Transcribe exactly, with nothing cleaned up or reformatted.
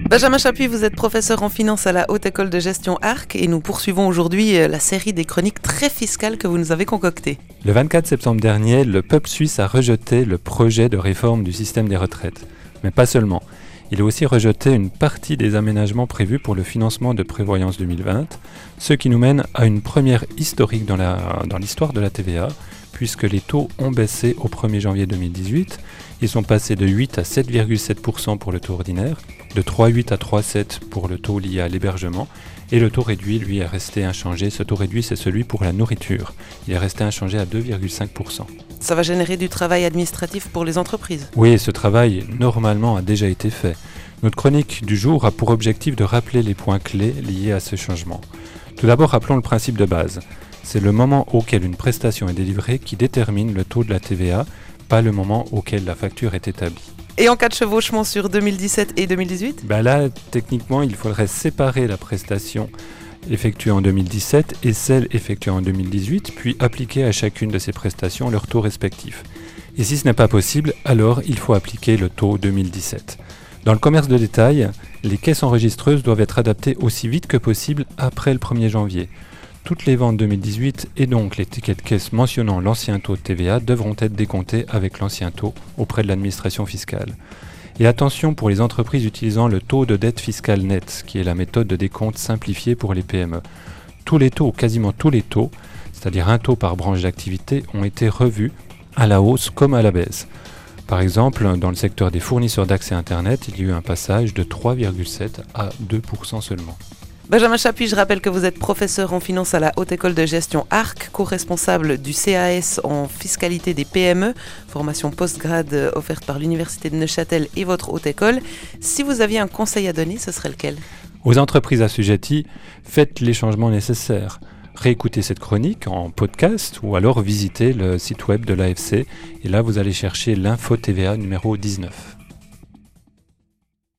Benjamin Chapuis, vous êtes professeur en finance à la Haute École de Gestion Arc et nous poursuivons aujourd'hui la série des chroniques très fiscales que vous nous avez concoctées. Le vingt-quatre septembre dernier, le peuple suisse a rejeté le projet de réforme du système des retraites. Mais pas seulement. Il a aussi rejeté une partie des aménagements prévus pour le financement de prévoyance deux mille vingt, ce qui nous mène à une première historique dans, la, dans l'histoire de la T V A, puisque les taux ont baissé au premier janvier deux mille dix-huit. Ils sont passés de huit à sept virgule sept pour cent pour le taux ordinaire, de trois virgule huit à trois virgule sept pour le taux lié à l'hébergement, et le taux réduit, lui, est resté inchangé. Ce taux réduit, c'est celui pour la nourriture. Il est resté inchangé à deux virgule cinq pour cent. Ça va générer du travail administratif pour les entreprises. Oui, ce travail, normalement, a déjà été fait. Notre chronique du jour a pour objectif de rappeler les points clés liés à ce changement. Tout d'abord, rappelons le principe de base. C'est le moment auquel une prestation est délivrée qui détermine le taux de la T V A, pas le moment auquel la facture est établie. Et en cas de chevauchement sur deux mille dix-sept et deux mille dix-huit ? Ben là, techniquement, il faudrait séparer la prestation effectuée en deux mille dix-sept et celle effectuée en deux mille dix-huit, puis appliquer à chacune de ces prestations leur taux respectif. Et si ce n'est pas possible, alors il faut appliquer le taux deux mille dix-sept. Dans le commerce de détail, les caisses enregistreuses doivent être adaptées aussi vite que possible après le premier janvier. Toutes les ventes deux mille dix-huit et donc les tickets de caisse mentionnant l'ancien taux de T V A devront être décomptés avec l'ancien taux auprès de l'administration fiscale. Et attention pour les entreprises utilisant le taux de dette fiscale net, qui est la méthode de décompte simplifiée pour les P M E. Tous les taux, quasiment tous les taux, c'est-à-dire un taux par branche d'activité, ont été revus à la hausse comme à la baisse. Par exemple, dans le secteur des fournisseurs d'accès Internet, il y a eu un passage de trois virgule sept à deux pour cent seulement. Benjamin Chapuis, je rappelle que vous êtes professeur en finance à la Haute École de Gestion Arc, co-responsable du C A S en fiscalité des P M E, formation post-grade offerte par l'Université de Neuchâtel et votre Haute École. Si vous aviez un conseil à donner, ce serait lequel ? Aux entreprises assujetties, faites les changements nécessaires. Réécoutez cette chronique en podcast ou alors visitez le site web de l'A F C et là vous allez chercher l'info T V A numéro dix-neuf.